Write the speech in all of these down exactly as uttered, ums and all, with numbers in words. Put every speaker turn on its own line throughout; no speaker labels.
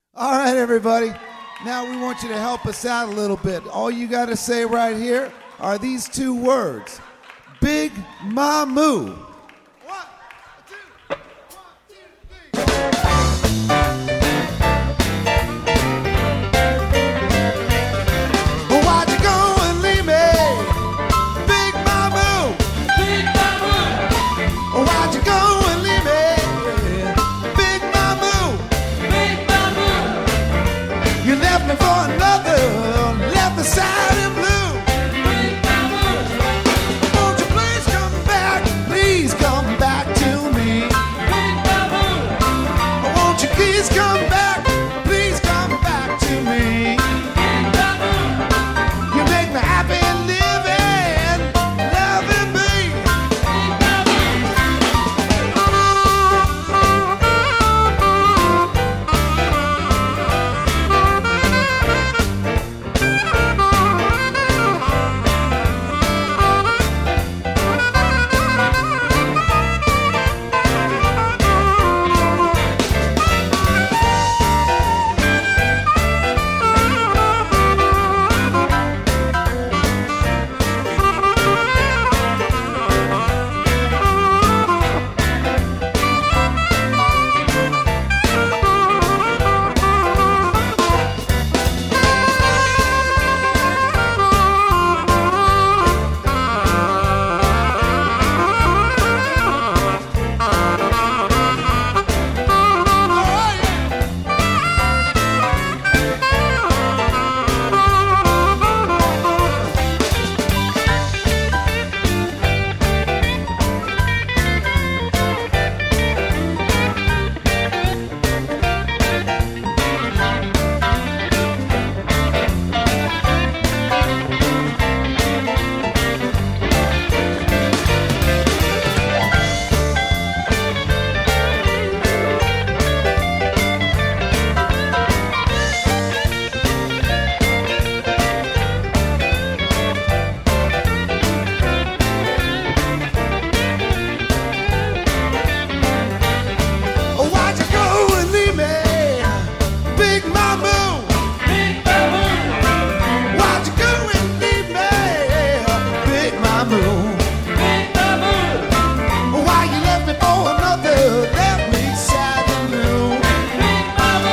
All right, everybody. Now we want you to help us out a little bit. All you got to say right here are these two words. Big Mamu. One, two, one, two, three. Why'd you go and leave me? Big Mamu.
Big Mamu.
Why'd you go and leave me? Big Mamu.
Big Mamu.
You left me for another, left me sad and blue.
Big Mamu.
Won't you please come back, please come back to me.
Big Mamu.
Won't you please come back, please come back to me.
Big Mamu.
You make me happy living, loving me.
Big Mamu.
Why'd you go and leave me? Big Mamu.
Big Mamu.
Why'd you go and leave me? Big Mamu.
Big Mamu.
Why you left me for another, left me sad and blue.
Big Mamu.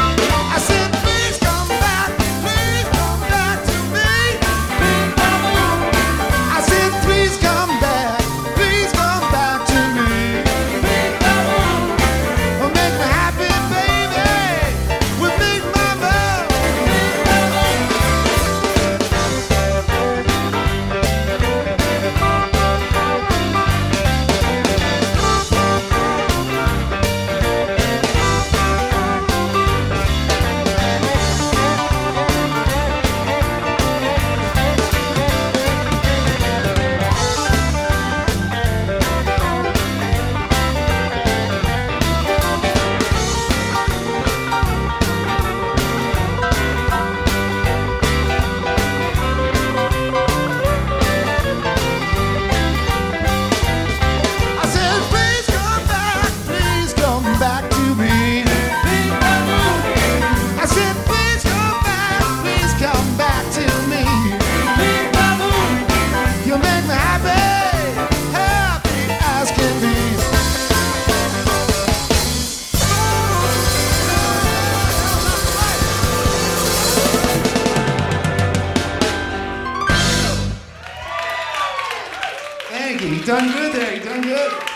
I said, please come back, please come back to me.
Big Mamu.
I said, please come back, please come back to me.
Big Mamu.
Oh, make me happy, baby, with Big Mama.
Big Mamu.
I said, please come back, please come back to me.
Big Mamu.
I said, please come back, please come back to me.
Big Mamu.
You make me happy, happy as can be. Thank you. You done good there. You done good.